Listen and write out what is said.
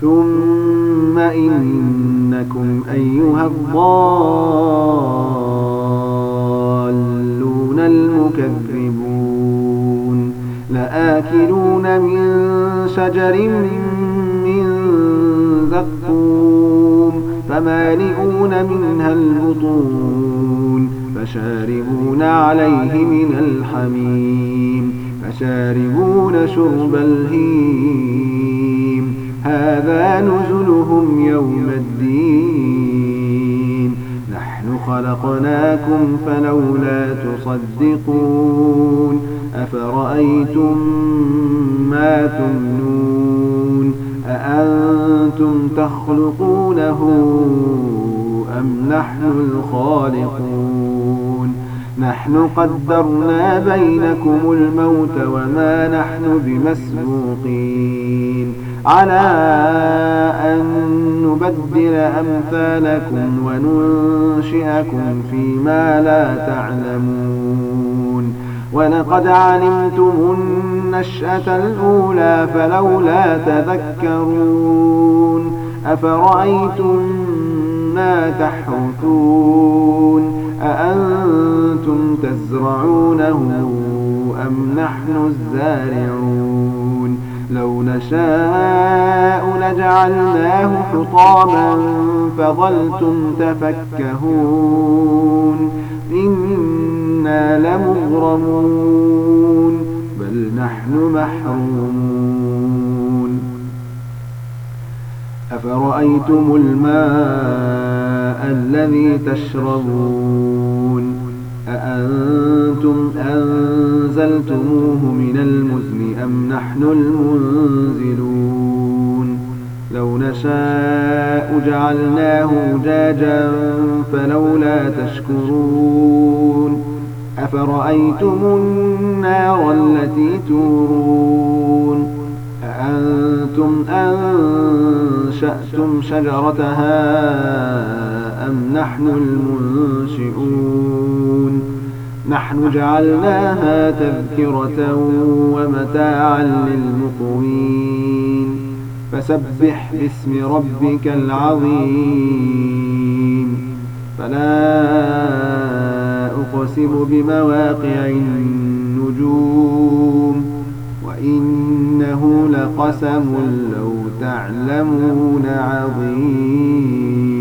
ثم إنكم أيها الضالون المكذبون لآكلون من شجر من زقوم فمالئون منها البطون فشاربون عليه من الحميم فشاربون شرب الهيم هذا نزلهم يوم الدين نحن خلقناكم فلولا تصدقون أفرأيتم ما تمنون أأنتم تخلقونه أم نحن الخالقون نحن قدرنا بينكم الموت وما نحن بمسبوقين على أن نبدل أمثالكم وننشئكم فيما لا تعلمون ولقد علمتم النشأة الأولى فلولا تذكرون أفرأيتم ما تحرثون أأنتم تزرعونه أم نحن الزارعون لو نشاء لجعلناه حطاما فظلتم تفكهون إنا لمغرمون بل نحن محرومون أفرأيتم الماء الذي تشربون أأنتم أنزلتموه من المزن أم نحن المنزلون لو نشاء جعلناه أجاجا فلولا تشكرون أفرأيتم النار التي تورون أأنتم أنشأتم شجرتها أم نحن المنشئون نحن جعلناها تذكرة ومتاعا للمقوين فسبح باسم ربك العظيم فلا أقسم بمواقع النجوم وإنه لقسم لو تعلمون عظيم